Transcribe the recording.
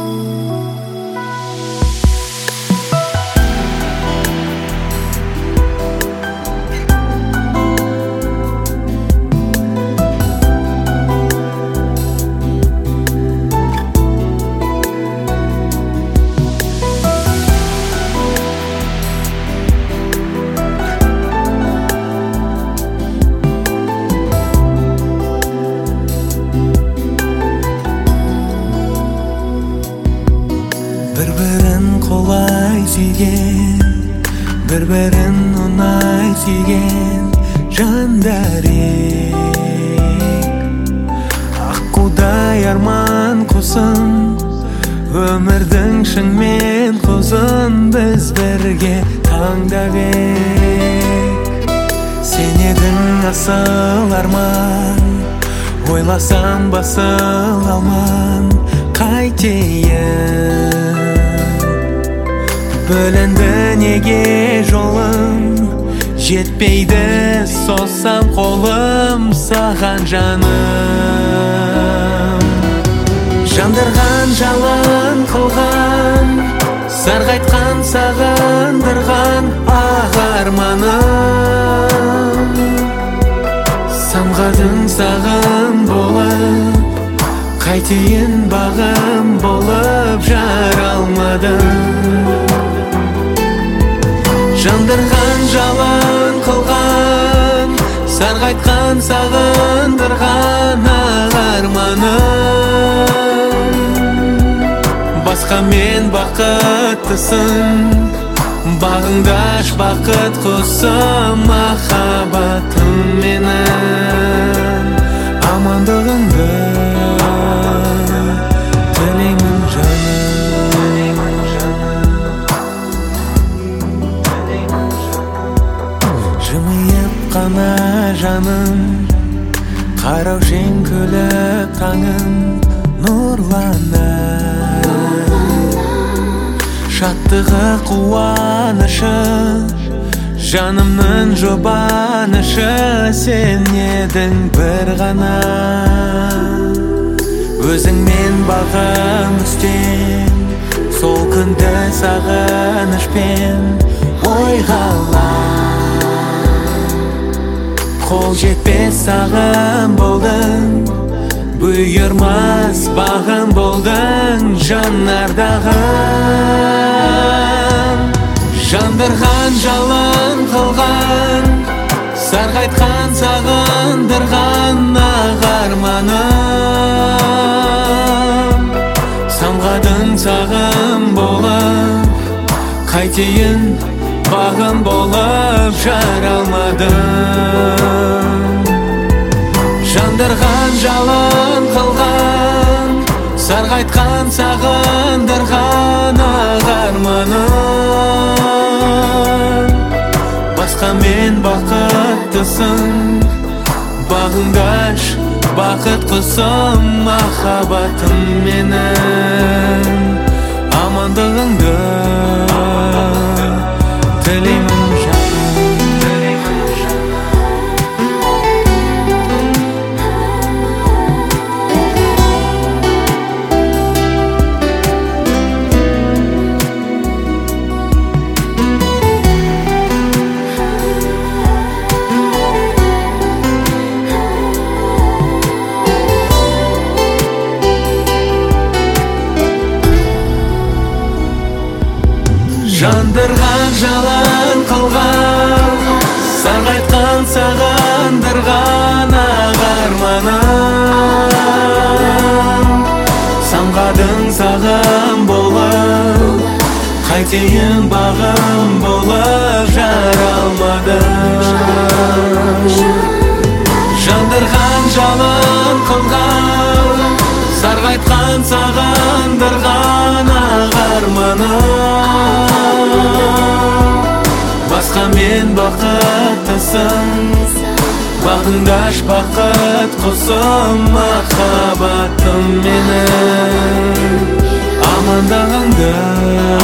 Bir-birin kolay suygan, bir-birin unay suygan jandarik. Aquday arman qo'sin, ömürdün shing men qo'zin, biz birga tangdabek. Sen eding asıl arman, o'ylasam basıl alman qaytayin. Bölündü nege жолым, жетпейді соссам қолым саған жаным. Жандырған жалын қылған, сарғайтқан сағындырған ақ арманым. Самғадың сағым болып, қайтейін бағым болып жаралмадым. Жандырған жалын қылған, сарғайтқан сағындырған ақ арманым. Басқа мен бақыттысың, бағыңда аш бақыт құсым, махаббатым менің. Амандығыңды тілеймін жаным. Жымиып қана жаным, қараушың күліп таңым нұрланар. Шаттығы қуанышы, жанымның жұбанышы, сен едің бір ғана. Өзіңмен бағым үстем, сол күнді сағынышпен ойғалам. Қол жетпес сағым болдың, бұйырмас бағым болдың жаннардағым. Жандырған жалын қылған, сарғайтқан сағындырған ақ арманым. Самғадың сағым болып, қайтейін бағым болып жаралмадым. Жандырған жалын қылған, сарғайтқан сағындырған ақ арманым. Басқа мен бақыттысың, бағыңда аш бақыт құсым, махаббатым менің. Амандығыңды тілеймін жаным. Жандырған жалын қылған, сарғайтқан сағындырған ақ арманым. Самғадың сағым болып, қайтейін бағым болып жаралмадым. Жандырған жалын қылған, сарғайтқан сағындырған ақ арманым. Басқа мен бақыттысың, бағыңда аш бақыт құсым, махаббатым менің. Амандығыңды